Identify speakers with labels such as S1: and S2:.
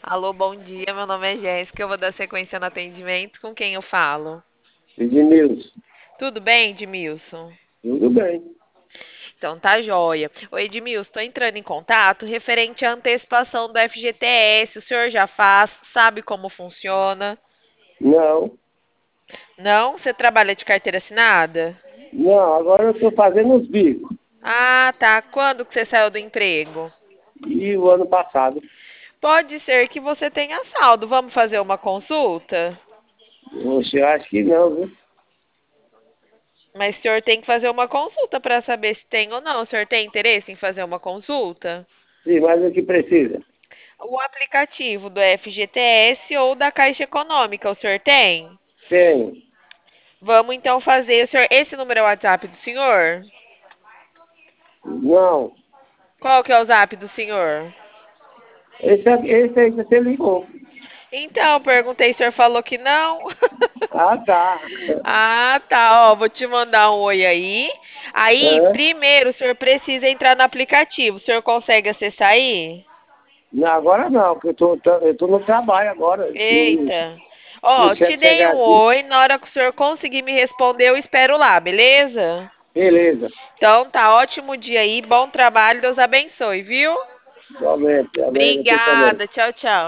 S1: Alô, bom dia. Meu nome é Jéssica. Eu vou dar sequência no atendimento. Com quem eu falo?
S2: Ednilson,
S1: Tudo bem, Edmilson?
S2: tudo bem.
S1: Então tá joia. Oi, Edmilson, tô entrando em contato referente à antecipação do FGTS. O senhor já faz? Sabe como funciona?
S2: Não,
S1: Não? Você trabalha de carteira assinada?
S2: não, agora eu estou fazendo os bicos.
S1: Ah, tá. Quando que você saiu do emprego?
S2: E o ano passado,
S1: Pode ser que você tenha saldo. Vamos fazer uma consulta?
S2: você acha que não, viu?
S1: Mas o senhor tem que fazer uma consulta para saber se tem ou não. O senhor tem interesse em fazer uma consulta?
S2: Sim, mas o que precisa?
S1: O aplicativo do FGTS ou da Caixa Econômica, o senhor tem?
S2: Tenho.
S1: Vamos então fazer. O senhor, esse número é o WhatsApp do senhor?
S2: Não,
S1: Qual que é o zap do senhor?
S2: esse aí que você ligou.
S1: Então, perguntei, o senhor falou que não.
S2: Ah, tá.
S1: Ah, tá, ó, vou te mandar um oi aí. Aí,
S2: É.
S1: primeiro, o senhor precisa entrar no aplicativo. O senhor consegue acessar aí?
S2: Não, agora não, porque eu tô no trabalho agora.
S1: Eita.
S2: Se
S1: Ó, te
S2: você
S1: dei
S2: chegar
S1: um
S2: aqui,
S1: oi. Na hora que o senhor conseguir me responder, eu espero lá, beleza?
S2: beleza.
S1: Então tá, ótimo dia aí, bom trabalho, Deus abençoe, viu?
S2: Somente, amém, você também.
S1: Obrigada, tchau, tchau.